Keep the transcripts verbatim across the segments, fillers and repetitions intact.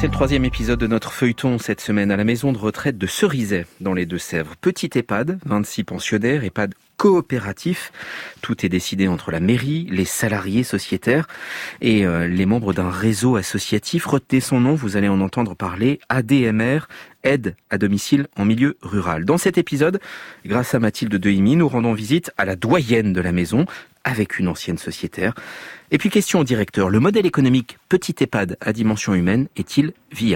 C'est le troisième épisode de notre feuilleton cette semaine à la maison de retraite de Cerizay, dans les Deux-Sèvres. Petit EHPAD, vingt-six pensionnaires, EHPAD coopératif. Tout est décidé entre la mairie, les salariés sociétaires et euh, les membres d'un réseau associatif. Retenez son nom, vous allez en entendre parler, A D M R, aide à domicile en milieu rural. Dans cet épisode, grâce à Mathilde Dehimi, nous rendons visite à la doyenne de la maison, avec une ancienne sociétaire. Et puis question au directeur, le modèle économique petit EHPAD à dimension humaine est-il viable ?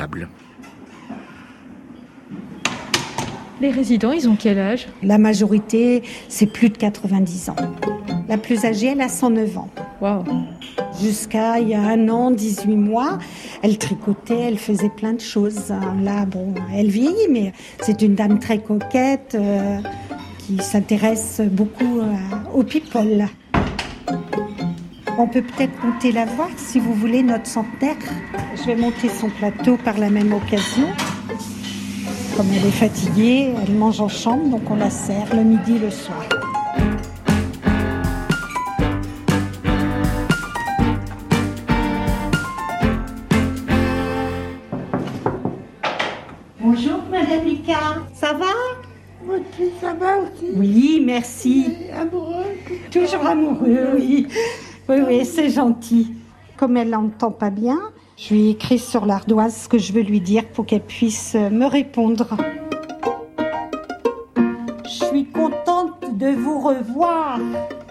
Les résidents, ils ont quel âge ? La majorité, c'est plus de quatre-vingt-dix ans. La plus âgée, elle a cent neuf ans. Waouh. Jusqu'à il y a un an, dix-huit mois, elle tricotait, elle faisait plein de choses. Là, bon, elle vieillit, mais c'est une dame très coquette euh, qui s'intéresse beaucoup euh, aux people. On peut peut-être monter la voir, si vous voulez, notre centenaire. Je vais monter son plateau par la même occasion. Comme elle est fatiguée, elle mange en chambre, donc on la sert le midi et le soir. Bonjour Madame Lucas, ça va ? Oui, ça va aussi. Oui, merci. Amoureux. Toujours amoureux, oui. Oui, oui, c'est gentil. Comme elle n'entend pas bien, je lui ai écrit sur l'ardoise ce que je veux lui dire pour qu'elle puisse me répondre. Je suis contente de vous revoir.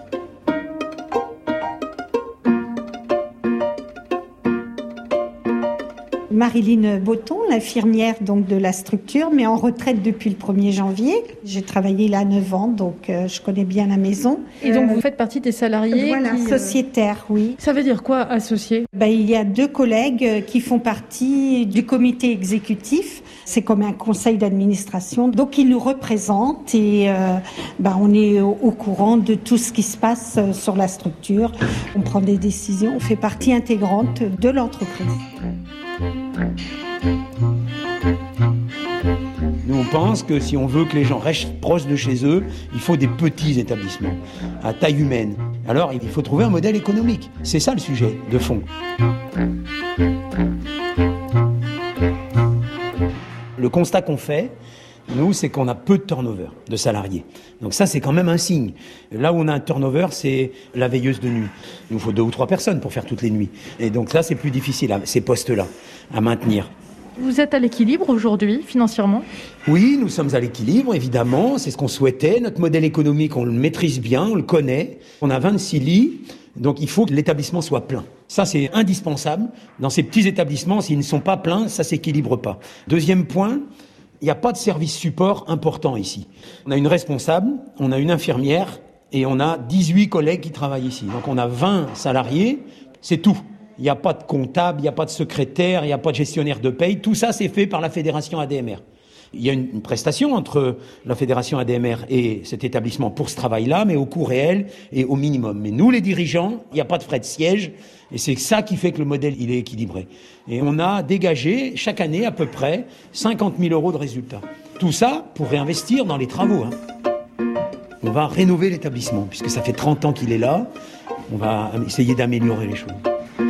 Marilyn Botton, l'infirmière donc de la structure, mais en retraite depuis le premier janvier. J'ai travaillé là neuf ans, donc euh, je connais bien la maison. Et donc Euh, vous faites partie des salariés Voilà, qui, euh, sociétaire, oui. Ça veut dire quoi, associé ? Ben, il y a deux collègues euh, qui font partie du comité exécutif. C'est comme un conseil d'administration. Donc, ils nous représentent et euh, ben, on est au, au courant de tout ce qui se passe euh, sur la structure. On prend des décisions. On fait partie intégrante de l'entreprise. Nous, on pense que si on veut que les gens restent proches de chez eux, il faut des petits établissements, à taille humaine. Alors, il faut trouver un modèle économique. C'est ça le sujet de fond. Le constat qu'on fait, nous, c'est qu'on a peu de turnover de salariés. Donc ça, c'est quand même un signe. Là où on a un turnover, c'est la veilleuse de nuit. Il nous faut deux ou trois personnes pour faire toutes les nuits. Et donc là, c'est plus difficile, ces postes-là, à maintenir. Vous êtes à l'équilibre aujourd'hui, financièrement ? Oui, nous sommes à l'équilibre, évidemment. C'est ce qu'on souhaitait. Notre modèle économique, on le maîtrise bien, on le connaît. On a vingt-six lits, donc il faut que l'établissement soit plein. Ça, c'est indispensable. Dans ces petits établissements, s'ils ne sont pas pleins, ça s'équilibre pas. Deuxième point, il n'y a pas de service support important ici. On a une responsable, on a une infirmière et on a dix-huit collègues qui travaillent ici. Donc on a vingt salariés, c'est tout. Il n'y a pas de comptable, il n'y a pas de secrétaire, il n'y a pas de gestionnaire de paye. Tout ça, c'est fait par la fédération A D M R. Il y a une, une prestation entre la fédération A D M R et cet établissement pour ce travail-là, mais au coût réel et au minimum. Mais nous, les dirigeants, il n'y a pas de frais de siège et c'est ça qui fait que le modèle, il est équilibré. Et on a dégagé chaque année à peu près cinquante mille euros de résultats. Tout ça pour réinvestir dans les travaux. Hein. On va rénover l'établissement puisque ça fait trente ans qu'il est là. On va essayer d'améliorer les choses.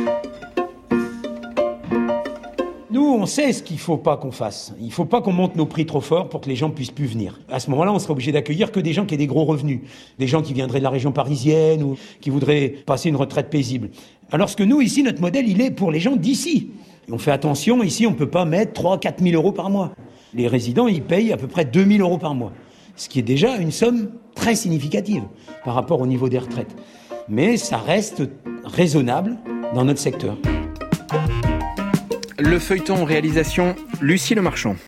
Nous, on sait ce qu'il ne faut pas qu'on fasse. Il ne faut pas qu'on monte nos prix trop fort pour que les gens ne puissent plus venir. À ce moment-là, on serait obligé d'accueillir que des gens qui aient des gros revenus. Des gens qui viendraient de la région parisienne ou qui voudraient passer une retraite paisible. Alors que nous, ici, notre modèle, il est pour les gens d'ici. Et on fait attention, ici, on ne peut pas mettre trois à quatre mille euros par mois. Les résidents, ils payent à peu près deux mille euros par mois. Ce qui est déjà une somme très significative par rapport au niveau des retraites. Mais ça reste raisonnable dans notre secteur. Le feuilleton en réalisation, Lucie Lemarchand.